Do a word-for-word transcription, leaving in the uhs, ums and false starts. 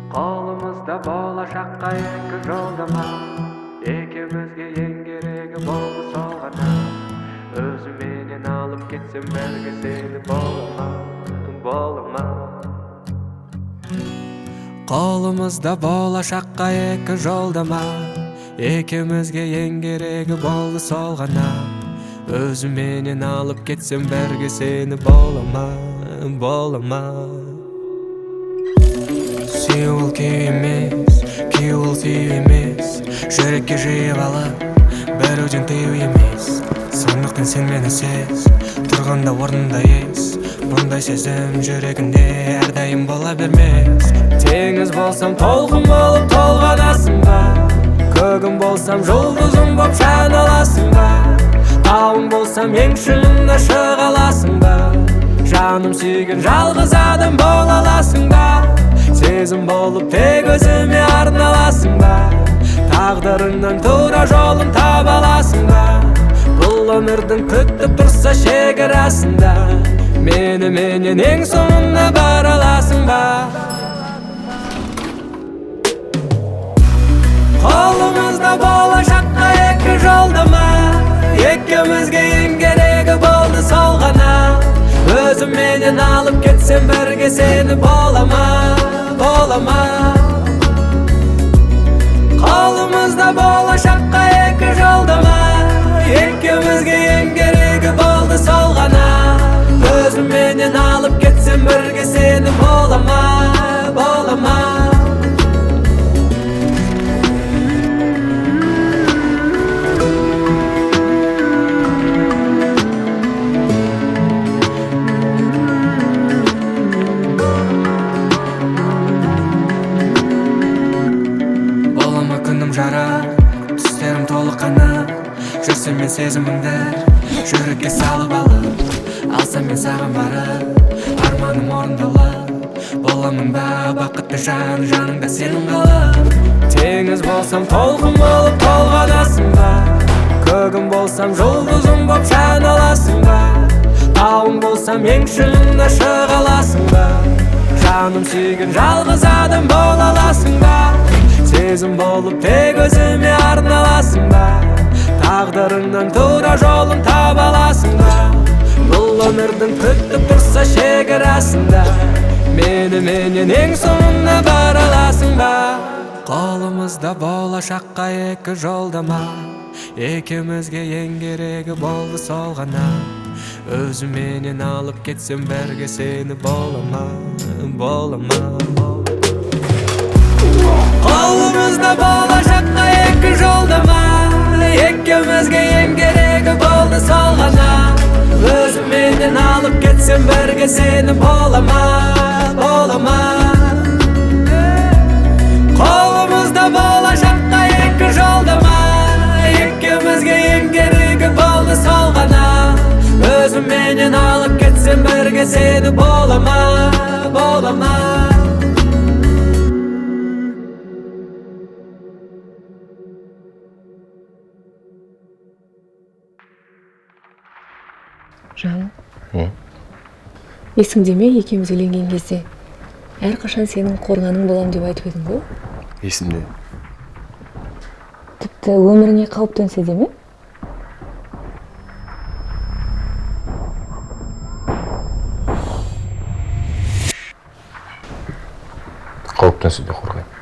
Kolumuzda bolashaqqa yangi yo'ldama, ikimizga eng keragi bo'ldi sog'ana. O'zi meni olib ketsam berga seni bo'lama, bo'lama. Kolumuzda bolashaqqa yangi yo'ldama, ikimizga eng keragi bo'ldi sog'ana. O'zi meni olib ketsam berga seni bo'lama, bo'lama. Сеул кемес, кеул сүйемес, жүрекке жиып алып, бәруден тыю емес. Сондықтан сен мені сез, тұрғанда орнында ес. Бұндай сезім жүрегінде әрдайым бола бермес. Теңіз болсам толқын болып толғанасың ба, көгім болсам жұлдызым боп жаналасың ба, тауым болсам ең шыңында шыға аласың ба, жаным сүйген жалғыз адам бола аласың ба, сезім болып тек өзіме арналасың ба, тағдырыңнан тура жолын таба аласың ба, бұл өмірдің күтіп тұрса шекарасында мені менен ең соңына бара аласың ба. Қолымызда болашаққа екі жолдама, екеумізге ең керегі болды сол ғана. Өзім менен алып кетсем бірге сені болама, болама. Қолымызда болашаққа екі жолдама, екеумізге ең керегі болды сол ғана. Өзім менен алып кетсем бірге сені болама, болама. Түстерім толы қанат, жүрсем мен сезімімді жүрекке салып алып, алсам мен саған барып, арманым орындалып, боламын ба бақытты жан, жаныңда сенің қалып. Теңіз болсам толқын болып толғанасың ба, көгім болсам жұлдызым боп жаналасың ба, тауым болсам ең шыңында шыға аласың ба, жаным сүйген жалғыз адам бола аласың ба, сезім болып тек өзіме арналасың ба, тағдырыңнан тура жолын таба аласың ба, бұл өмірдің күтіп тұрса шекарасында мені менен ең соңына бара аласың ба. Қолымызда болашаққа екі жолдама, екеумізге ең керегі болды сол ғана. Өзім менен алып кетсем бірге сені болама, болама. Қолымызда болашаққа екі жолдама, екеумізге ең керегі болды сол ғана. Өзім менен алып кетсем бірге сені болама, болама. Қолымызда болашаққа екі жолдама, екеумізге ең керегі болды сол ғана. Өзім менен алып кетсем бірге сені болама, болама. Жан, есіңде ме екеуміз үйленген кезде әрқашан сенің қорғаның болам деп айтып едің ғой? Есімде. Тіпті өміріңе қауіп төнсе де ме? Қауіп төнсе де қорғаймын.